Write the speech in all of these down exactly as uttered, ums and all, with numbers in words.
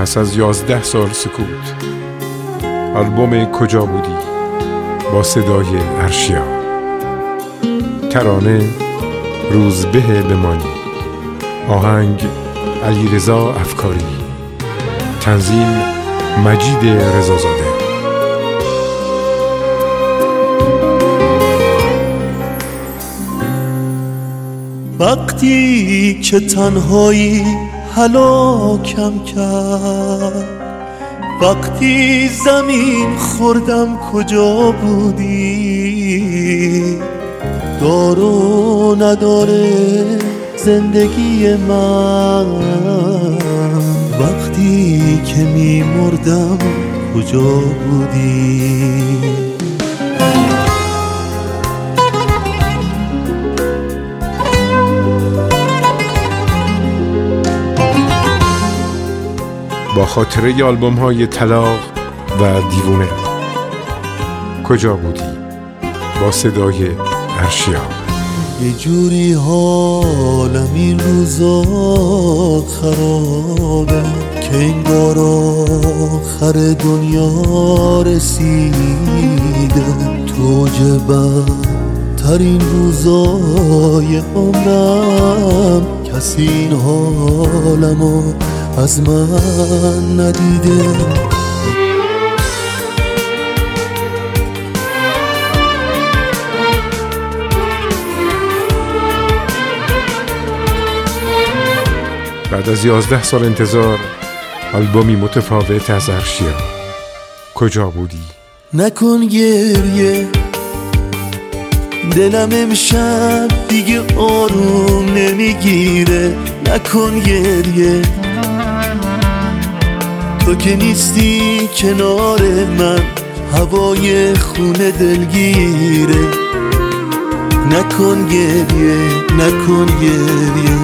پس از یازده سال سکوت، آلبوم کجا بودی با صدای ارشیا. ترانه روزبه بمانی، آهنگ علیرضا افکاری، تنظیم مجید رضازاده. وقتی که تنهایی هلاکم کرد، وقتی زمین خوردم کجا بودی؟ دار و نداره زندگی من، وقتی که میمردم کجا بودی؟ با خاطره ی آلبوم های طلاق و دیوونه، کجا بودی با صدای ارشیا. یه جوری حالم این روزا خرابه که انگار آخر دنیا رسیده. توجه بدترین روزای عمرم، کسی این حالمو از من ندیده. بعد از یازده سال انتظار، آلبومی متفاوت از ارشیا. کجا بودی؟ نکن گریه، دلم امشب دیگه آروم نمیگیره. نکن گریه، تو که نیستی کنار من، هوای خونه دلگیره. نکن گریه، نکن گریه،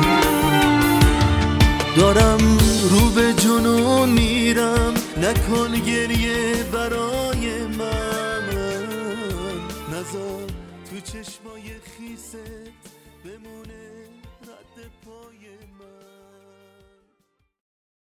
دارم رو به جنون میرم. نکن گریه برای من، نذار تو چشمای خیست بمونه رد پای من.